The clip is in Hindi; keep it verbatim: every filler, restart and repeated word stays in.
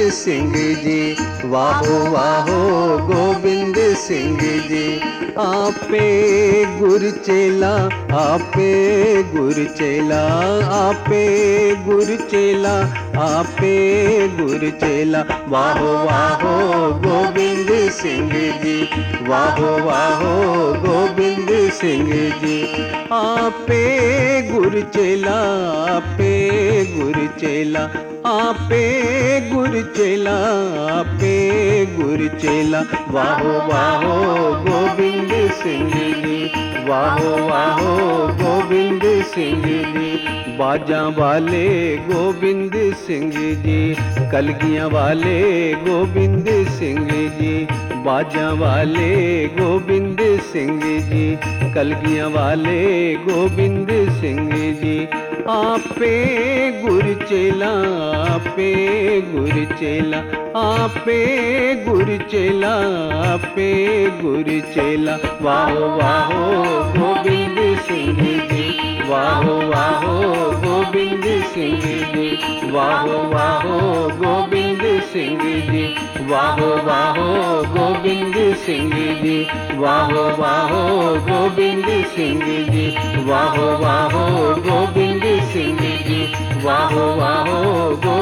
सिंह जी, वाहो वाहो गोबिंद सिंह जी। आपे गुर चेला, आपे गुर चेला, आपे गुर चेला, आपे गुर चेला, वाहो वाहो गोबिंद सिंह जी, वाहो वाहो गोबिंद सिंह जी। आपे गुर चेला, आपे गुर चेला, आपे गुर चेला, आपे गुर चेला, वाहो वाहो गोबिंद सिंह जी, वाहो वाहो गोबिंद सिंह जी। बाजा वाले गोबिंद सिंह जी, कलगियां वाले गोबिंद सिंह जी, बाजा वाले गोबिंद सिंह जी, कलगियां वाले गोबिंद सिंह जी। आपे गुर चेला, आपे गुर चेला, आपे गुर चेला, आपे गुर चेला, वाहो वाहो गोबिंद सिंह जी, वाहो वाहो गोबिंद सिंह जी, वाहो वाहो गोबिंद सिंह जी, वाहो वाहो गोबिंद सिंह जी, वाहो वाहो गोबिंद सिंह जी, वाहो वाहो गोबिंद सिंह जी, वाहो वाहो।